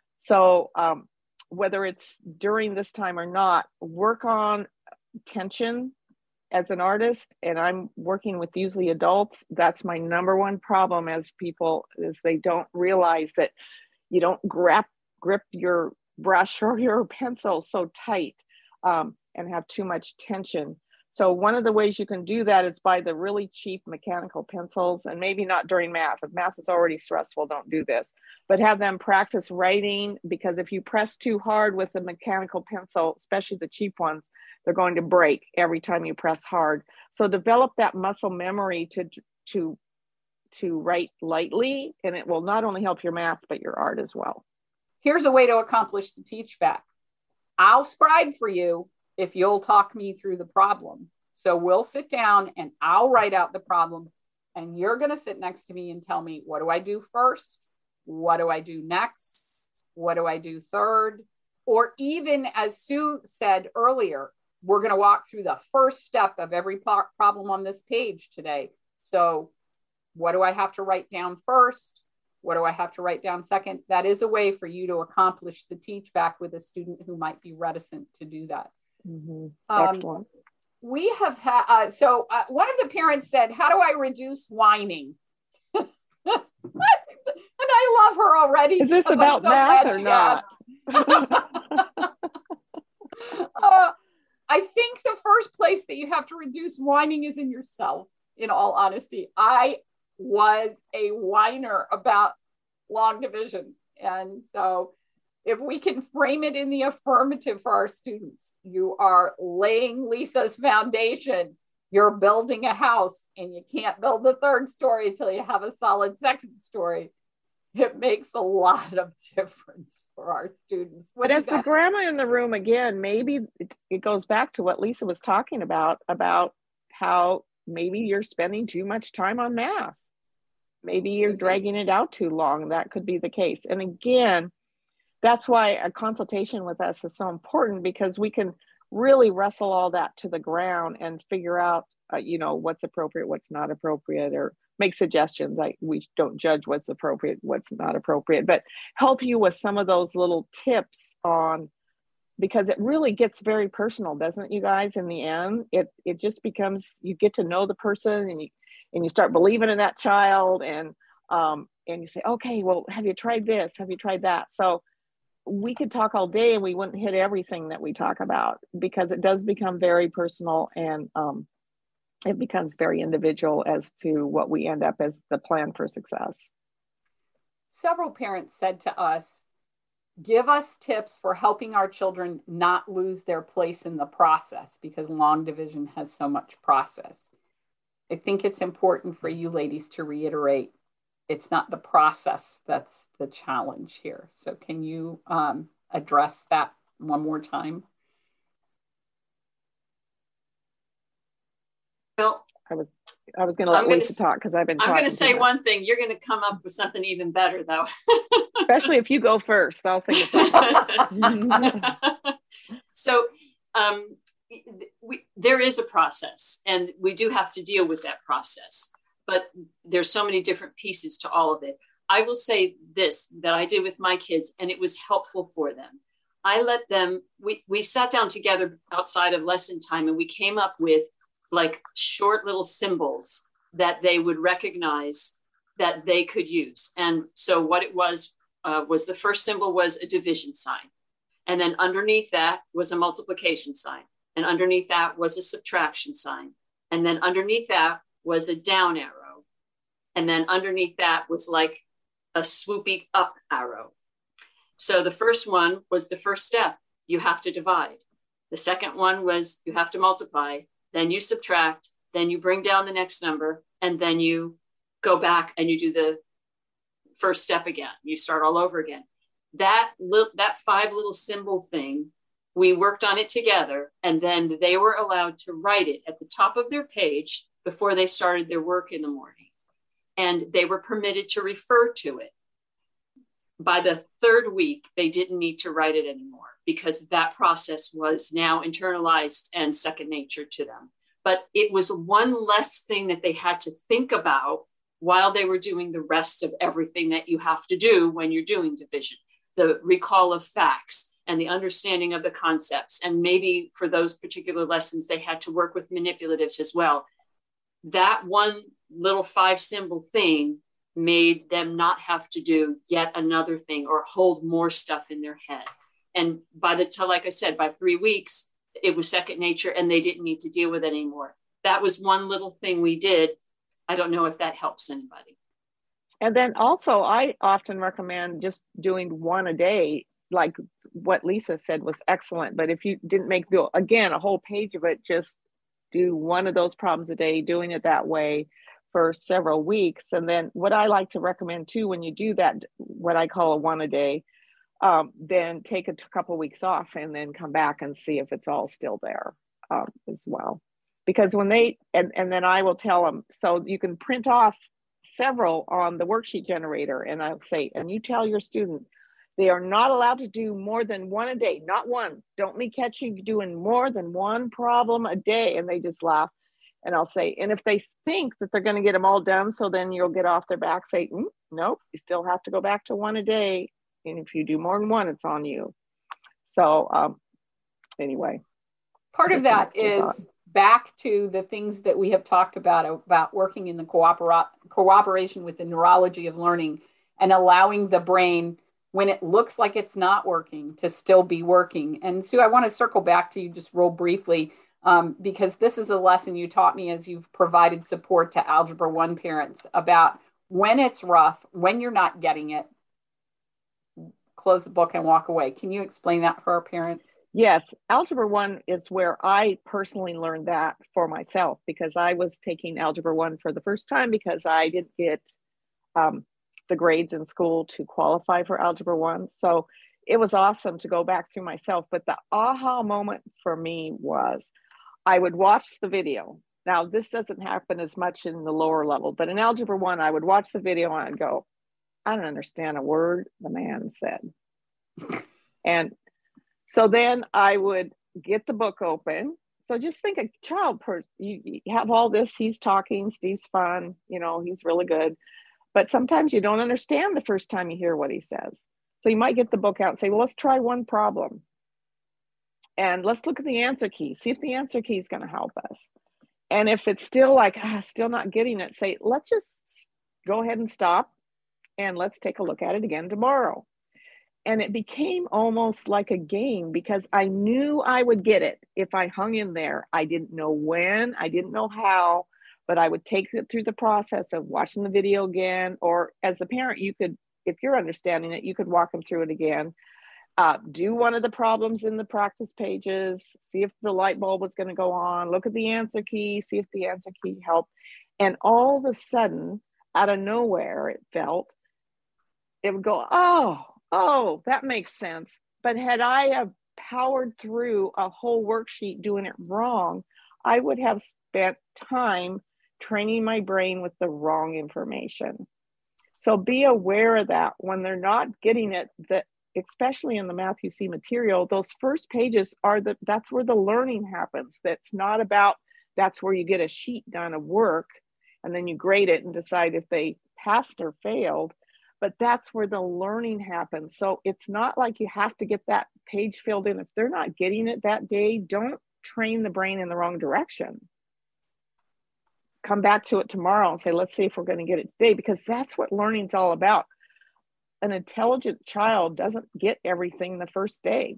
So whether it's during this time or not, work on tension. As an artist, and I'm working with usually adults, that's my number 1 problem as people is they don't realize that you don't grip your brush or your pencil so tight and have too much tension. So one of the ways you can do that is buy the really cheap mechanical pencils, and maybe not during math. If math is already stressful, don't do this, but have them practice writing, because if you press too hard with a mechanical pencil, especially the cheap ones, they're going to break every time you press hard. So develop that muscle memory to write lightly, and it will not only help your math, but your art as well. Here's a way to accomplish the teach back. I'll scribe for you if you'll talk me through the problem. So we'll sit down and I'll write out the problem, and you're going to sit next to me and tell me, what do I do first? What do I do next? What do I do third? Or even, as Sue said earlier, we're going to walk through the first step of every problem on this page today. So what do I have to write down first? What do I have to write down second? That is a way for you to accomplish the teach back with a student who might be reticent to do that. Mm-hmm. Excellent. We have had, one of the parents said, how do I reduce whining? And I love her already. Is this about math or not? I think the first place that you have to reduce whining is in yourself, in all honesty. I was a whiner about long division. And so if we can frame it in the affirmative for our students, you are laying Lisa's foundation, you're building a house, and you can't build the third story until you have a solid second story. It makes a lot of difference for our students. But as the grandma in the room, again, maybe it goes back to what Lisa was talking about how maybe you're spending too much time on math. Maybe you're dragging it out too long. That could be the case. And again, that's why a consultation with us is so important, because we can really wrestle all that to the ground and figure out, what's appropriate, what's not appropriate, or make suggestions. We don't judge what's appropriate, what's not appropriate, but help you with some of those little tips on, because it really gets very personal, doesn't it, you guys? In the end, it just becomes, you get to know the person, and you start believing in that child, and you say, okay, well, have you tried this? Have you tried that? So we could talk all day and we wouldn't hit everything that we talk about, because it does become very personal, and it becomes very individual as to what we end up as the plan for success. Several parents said to us, give us tips for helping our children not lose their place in the process, because long division has so much process. I think it's important for you ladies to reiterate, it's not the process that's the challenge here. So can you address that one more time? Well, I was going to let Lisa talk, because I've been talking. I'm going to say one thing. You're going to come up with something even better, though. Especially if you go first. I'll think of something. So there is a process, and we do have to deal with that process. But there's so many different pieces to all of it. I will say this, that I did with my kids, and it was helpful for them. I let them, we sat down together outside of lesson time, and we came up with like short little symbols that they would recognize that they could use. And so what it was the first symbol was a division sign. And then underneath that was a multiplication sign. And underneath that was a subtraction sign. And then underneath that was a down arrow. And then underneath that was like a swooping up arrow. So the first one was the first step. You have to divide. The second one was you have to multiply. Then you subtract. Then you bring down the next number. And then you go back and you do the first step again. You start all over again. That 5 little symbol thing, we worked on it together. And then they were allowed to write it at the top of their page before they started their work in the morning. And they were permitted to refer to it. By the third week, they didn't need to write it anymore, because that process was now internalized and second nature to them. But it was one less thing that they had to think about while they were doing the rest of everything that you have to do when you're doing division. The recall of facts and the understanding of the concepts. And maybe for those particular lessons, they had to work with manipulatives as well. That one little 5 symbol thing made them not have to do yet another thing or hold more stuff in their head. And by the time, like I said, by 3 weeks, it was second nature and they didn't need to deal with it anymore. That was one little thing we did. I don't know if that helps anybody. And then also, I often recommend just doing one a day, like what Lisa said was excellent. But if you didn't make, again, a whole page of it, just do one of those problems a day, doing it that way for several weeks. And then what I like to recommend too, when you do that, what I call a one a day, then take a couple of weeks off and then come back and see if it's all still there as well. Because when they, and then I will tell them, so you can print off several on the worksheet generator, and I'll say, and you tell your student, they are not allowed to do more than one a day, not one. Don't me catch you doing more than one problem a day. And they just laugh. And I'll say, and if they think that they're going to get them all done, so then you'll get off their back, say, nope, you still have to go back to one a day. And if you do more than one, it's on you. So anyway. Part of that is back to the things that we have talked about working in the cooperation with the neurology of learning and allowing the brain, when it looks like it's not working, to still be working. And Sue, I want to circle back to you just real briefly, because this is a lesson you taught me as you've provided support to Algebra 1 parents about when it's rough, when you're not getting it, close the book and walk away. Can you explain that for our parents? Yes, Algebra 1 is where I personally learned that for myself, because I was taking Algebra 1 for the first time because I didn't get the grades in school to qualify for Algebra 1. So it was awesome to go back through myself. But the aha moment for me was I would watch the video. Now, this doesn't happen as much in the lower level, but in Algebra 1, I would watch the video and I'd go, I don't understand a word the man said. And so then I would get the book open. So just think a child, you have all this, he's talking, Steve's fun, he's really good. But sometimes you don't understand the first time you hear what he says. So you might get the book out and say, well, let's try one problem. And let's look at the answer key, see if the answer key is going to help us. And if it's still like, still not getting it, say, let's just go ahead and stop and let's take a look at it again tomorrow. And it became almost like a game because I knew I would get it if I hung in there. I didn't know when, I didn't know how, but I would take it through the process of watching the video again, or as a parent, you could, if you're understanding it, you could walk them through it again. Do one of the problems in the practice pages, see if the light bulb was going to go on, look at the answer key, see if the answer key helped. And all of a sudden, out of nowhere, it would go, oh, that makes sense. But had I have powered through a whole worksheet doing it wrong, I would have spent time training my brain with the wrong information. So be aware of that when they're not getting it, that especially in the Math U See material, those first pages that's where the learning happens. That's not about, that's where you get a sheet done of work and then you grade it and decide if they passed or failed. But that's where the learning happens. So it's not like you have to get that page filled in. If they're not getting it that day, don't train the brain in the wrong direction. Come back to it tomorrow and say, let's see if we're going to get it today, because that's what learning's all about. An intelligent child doesn't get everything the first day.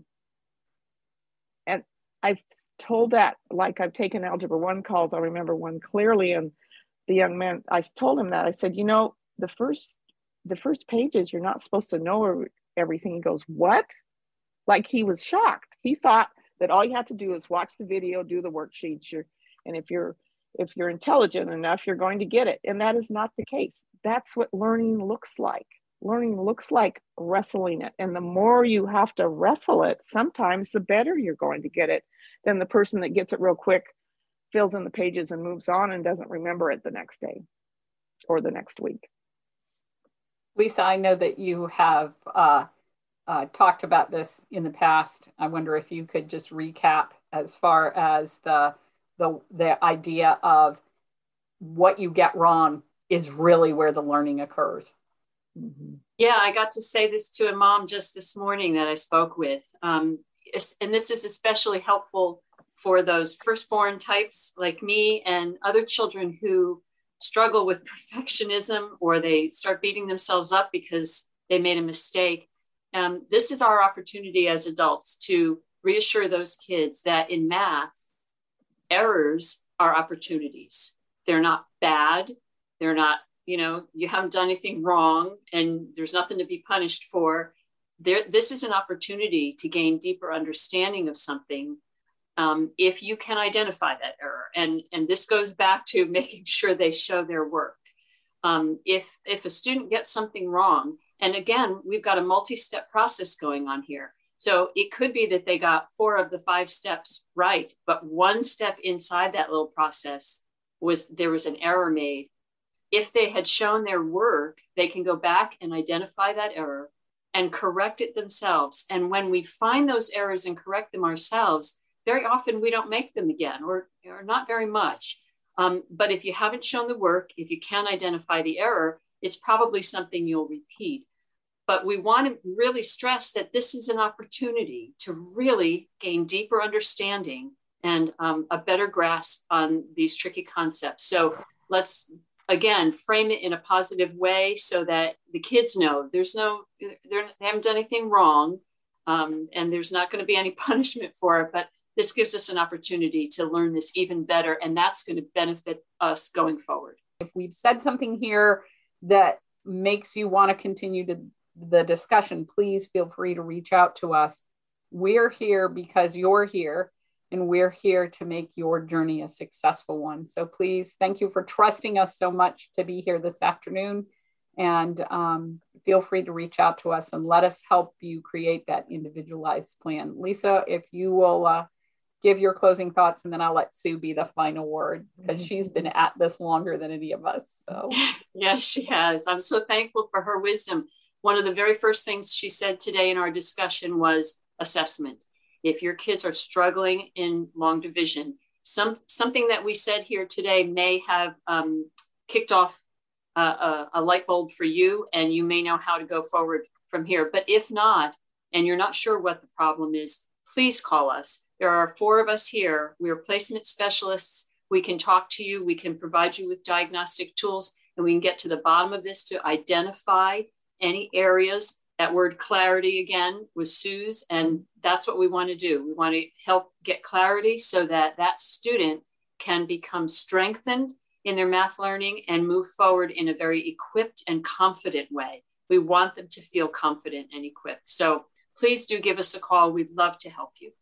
And I've told that, like I've taken Algebra 1 calls. I remember one clearly, and the young man, I told him that. I said, the first pages, you're not supposed to know everything. He goes, what? Like he was shocked. He thought that all you have to do is watch the video, do the worksheets, and if you're intelligent enough, you're going to get it. And that is not the case. That's what learning looks like. Learning looks like wrestling it. And the more you have to wrestle it, sometimes the better you're going to get it than the person that gets it real quick, fills in the pages and moves on and doesn't remember it the next day or the next week. Lisa, I know that you have talked about this in the past. I wonder if you could just recap as far as the idea of what you get wrong is really where the learning occurs. Mm-hmm. Yeah, I got to say this to a mom just this morning that I spoke with. And this is especially helpful for those firstborn types like me and other children who struggle with perfectionism, or they start beating themselves up because they made a mistake. This is our opportunity as adults to reassure those kids that in math, errors are opportunities. They're not bad. They're not, you haven't done anything wrong and there's nothing to be punished for. This is an opportunity to gain deeper understanding of something if you can identify that error. And this goes back to making sure they show their work. If a student gets something wrong, and again, we've got a multi-step process going on here. So it could be that they got 4 of the 5 steps right, but one step inside that little process there was an error made. If they had shown their work, they can go back and identify that error and correct it themselves. And when we find those errors and correct them ourselves, very often we don't make them again, or not very much. But if you haven't shown the work, if you can't identify the error, it's probably something you'll repeat. But we want to really stress that this is an opportunity to really gain deeper understanding and a better grasp on these tricky concepts. So let's, again, frame it in a positive way so that the kids know they haven't done anything wrong, and there's not going to be any punishment for it. But this gives us an opportunity to learn this even better, and that's going to benefit us going forward. If we've said something here that makes you want to continue the discussion, please feel free to reach out to us. We're here because you're here, and we're here to make your journey a successful one. So please, thank you for trusting us so much to be here this afternoon. And feel free to reach out to us and let us help you create that individualized plan. Lisa, if you will give your closing thoughts, and then I'll let Sue be the final word, because she's been at this longer than any of us. So yes, she has. I'm so thankful for her wisdom. One of the very first things she said today in our discussion was assessment. If your kids are struggling in long division, something that we said here today may have kicked off a light bulb for you, and you may know how to go forward from here. But if not, and you're not sure what the problem is, please call us. There are 4 of us here. We are placement specialists. We can talk to you. We can provide you with diagnostic tools, and we can get to the bottom of this to identify any areas. That word clarity again was Sue's, and that's what we want to do. We want to help get clarity so that that student can become strengthened in their math learning and move forward in a very equipped and confident way. We want them to feel confident and equipped. So please do give us a call. We'd love to help you.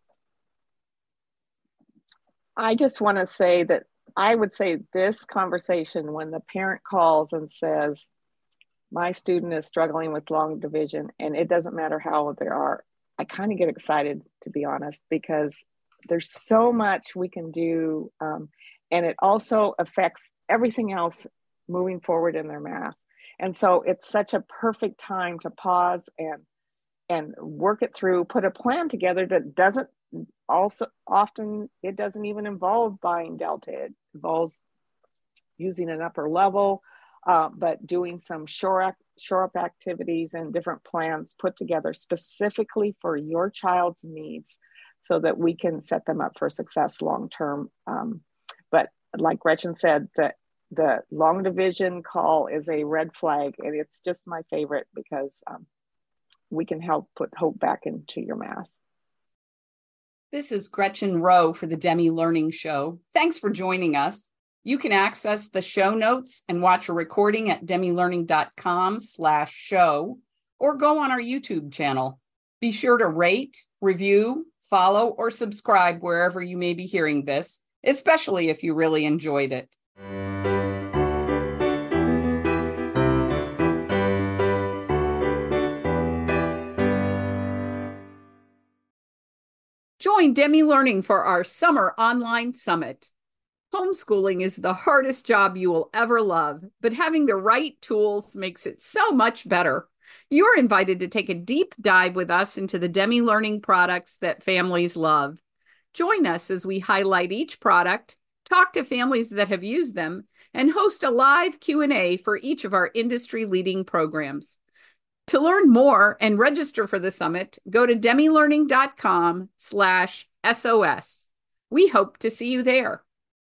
I just want to say that I would say this conversation, when the parent calls and says, my student is struggling with long division, and it doesn't matter how old they are, I kind of get excited, to be honest, because there's so much we can do. And it also affects everything else moving forward in their math. And so it's such a perfect time to pause and work it through, put a plan together that doesn't it doesn't even involve buying Delta. It involves using an upper level, but doing some shore up activities and different plans put together specifically for your child's needs so that we can set them up for success long-term. But like Gretchen said, the long division call is a red flag, and it's just my favorite because we can help put hope back into your math. This is Gretchen Rowe for the Demi Learning Show. Thanks for joining us. You can access the show notes and watch a recording at demilearning.com/show, or go on our YouTube channel. Be sure to rate, review, follow, or subscribe wherever you may be hearing this, especially if you really enjoyed it. Join Demi Learning for our summer online summit. Homeschooling is the hardest job you will ever love, but having the right tools makes it so much better. You're invited to take a deep dive with us into the Demi Learning products that families love. Join us as we highlight each product, talk to families that have used them, and host a live Q&A for each of our industry-leading programs. To learn more and register for the summit, go to demilearning.com/SOS. We hope to see you there.